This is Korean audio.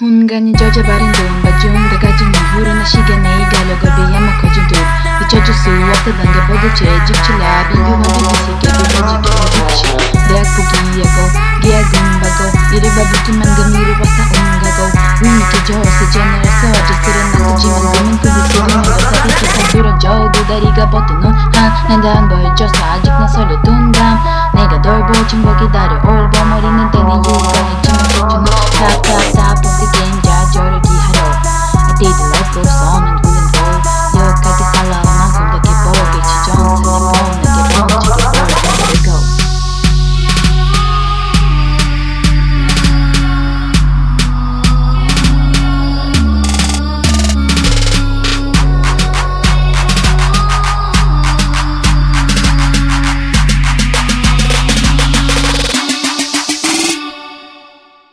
온간이 젖어버린 돈 바중 다 가진 후련한 시간에 가려고 비야만 커진 돈 잊혀줄 수 없다던 게 모두 죄짓질라 비교한 비비시게 비벼지게 어디지 대학 포기하고 계약은 받고 이래봐 붙으면 그 미루와 싸움가고 위기 저세 제너럴서 어제스런 나쁘지만 그만 그리 쓰기만 거사 빛이 다 두 다리가 버텨놓은 난다 안 보여줘서 아직 난 설레 둔담 내가 널 보진 거 기다려 올봄 어리는 때는